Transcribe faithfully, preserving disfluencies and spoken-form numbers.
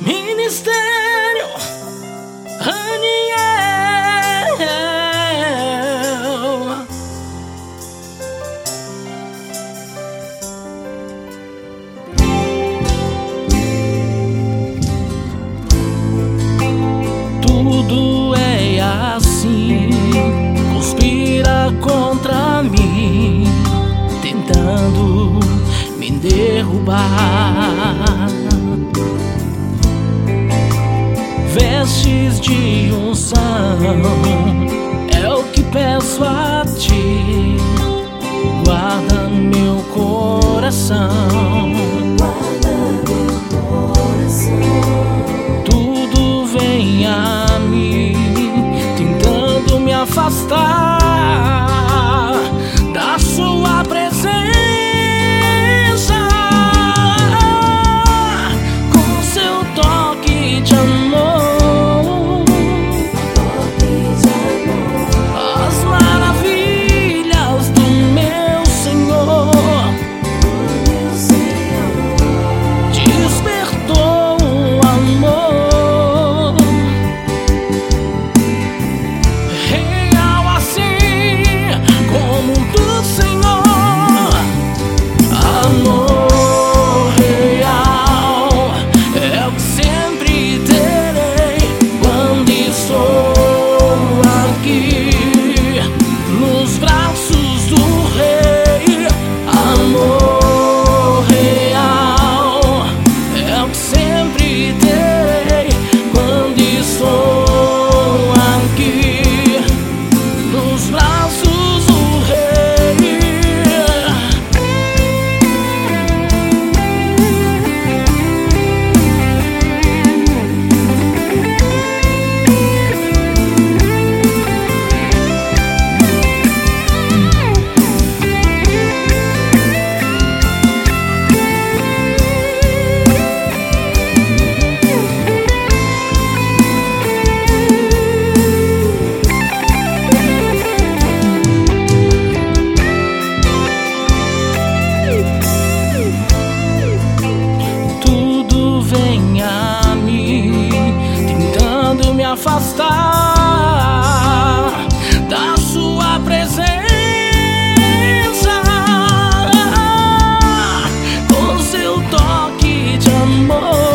Ministério Raniel. Tudo é assim, conspira contra mim, tentando me derrubar. Vestes de unção é o que peço a ti. Guarda meu coração, guarda meu coração. Tudo vem a mim, tentando me afastar da sua presença. Com seu toque de amor, afastar da sua presença. Com seu toque de amor,